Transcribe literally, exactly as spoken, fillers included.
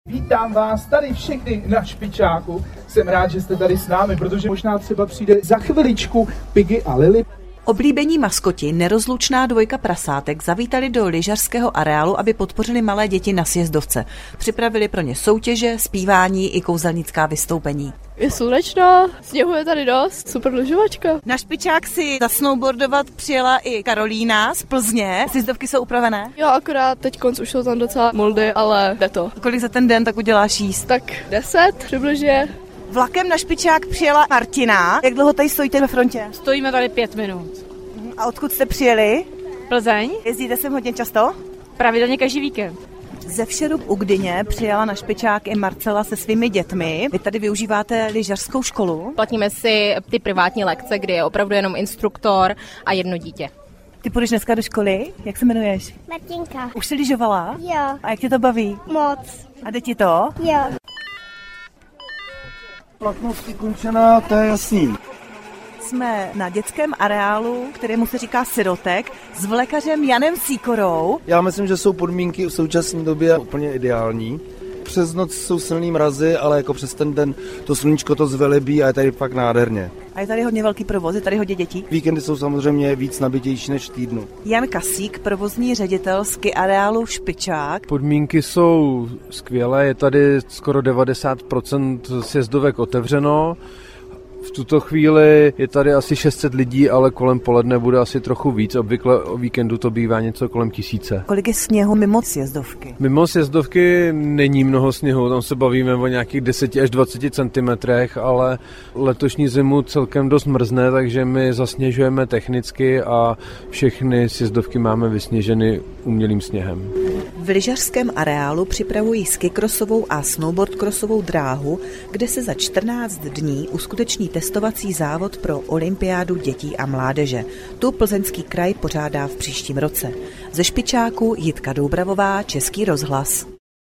Vítám vás tady všechny na Špičáku. Jsem rád, že jste tady s námi, protože možná třeba přijde za chviličku Piggy a Lily. Oblíbení maskoti, nerozlučná dvojka prasátek, zavítali do lyžařského areálu, aby podpořili malé děti na sjezdovce. Připravili pro ně soutěže, zpívání i kouzelnická vystoupení. Je slunečno, sněhu je tady dost, super lyžovačka. Na Špičák si zasnowboardovat přijela i Karolína z Plzně. Sjezdovky jsou upravené? Jo, akorát teď konc už jsou tam docela moldy, ale jde to. Kolik za ten den tak uděláš jíst? Tak deset přibližně. Vlakem na Špičák přijela Martina. Jak dlouho tady stojíte ve frontě? Stojíme tady pět minut. A odkud jste přijeli? Plzeň. Jezdíte sem hodně často? Pravidelně každý víkend. Ze Všerup u Gdyně přijela na Špičák i Marcela se svými dětmi. Vy tady využíváte lyžařskou školu? Platíme si ty privátní lekce, kdy je opravdu jenom instruktor a jedno dítě. Ty půjdeš dneska do školy? Jak se jmenuješ? Martinka. Už jsi lyžovala? Jo. A jak tě to baví? Moc. A jde ti to? Jo. Platnost ukončená, to je jasný. Jsme na dětském areálu, kterému se říká Sirotek, s vlekařem Janem Sýkorou. Já myslím, že jsou podmínky v současné době úplně ideální. Přes noc jsou silný mrazy, ale jako přes ten den to sluníčko to zvelebí a je tady fakt nádherně. A je tady hodně velký provoz, je tady hodně dětí? Víkendy jsou samozřejmě víc nabitější než v týdnu. Jan Kasík, provozní ředitel ski areálu Špičák. Podmínky jsou skvělé, je tady skoro devadesát procent sjezdovek otevřeno. V tuto chvíli je tady asi šest set lidí, ale kolem poledne bude asi trochu víc. Obvykle o víkendu to bývá něco kolem tisíce. Kolik je sněhu mimo sjezdovky? Mimo sjezdovky není mnoho sněhu, tam se bavíme o nějakých deset až dvacet centimetrech, ale letošní zimu celkem dost mrzne, takže my zasněžujeme technicky a všechny sjezdovky máme vysněženy umělým sněhem. V lyžařském areálu připravují skikrosovou a snowboardcrossovou dráhu, kde se za čtrnáct dní uskuteční testovací závod pro olympiádu dětí a mládeže. Tu Plzeňský kraj pořádá v příštím roce. Ze Špičáku Jitka Doubravová, Český rozhlas.